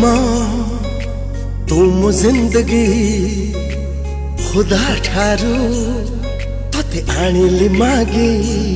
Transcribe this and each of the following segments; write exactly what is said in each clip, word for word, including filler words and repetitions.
तुम जिंदगी खुदा ठारू तोते आनिली मागी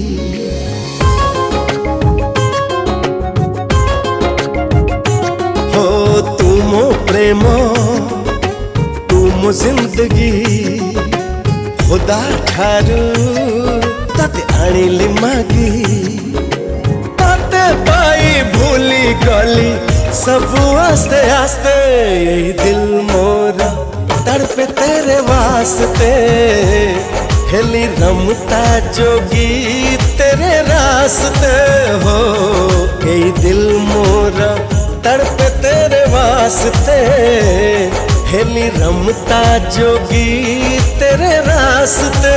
हो तुम प्रेम तुम जिंदगी खुदा ठारू तोते आनिली मागी तोते पाई भूली गली सब आस्ते आस्ते यही दिल मोरा तड़पे तेरे वास्ते हेली रमता जोगी तेरे रास्ते हो यही दिल मोरा तड़पे तेरे वास्ते हेली रमता जोगी तेरे रास्ते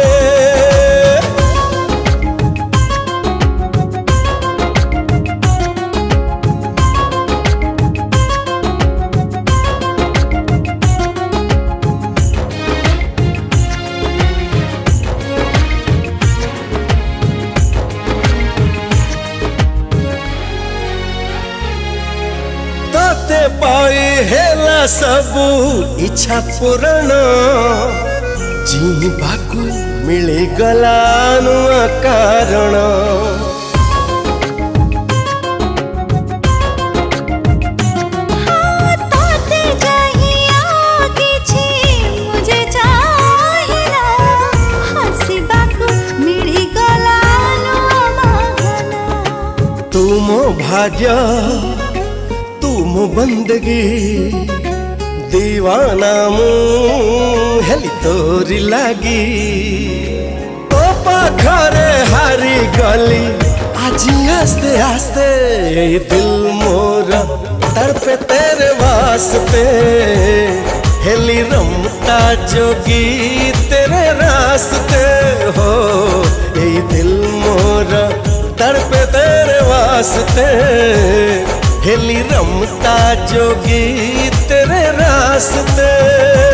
तोते पाई हेला सबू इच्छा पूरण जीवाकू मिली गला नुआ कारण तुम भाग्य तुम बंदगी दीवाना मु हेली तोरी लागी तो पाखरे हारी गली आज आस्ते आस्ते यही दिल मोरा तड़पे तेरे वास्ते हेली रमता जोगी तेरे रास्ते हो यही दिल मोरा तड़पे तेरे वास्ते हेली रमता जोगी तेरे रास्ते।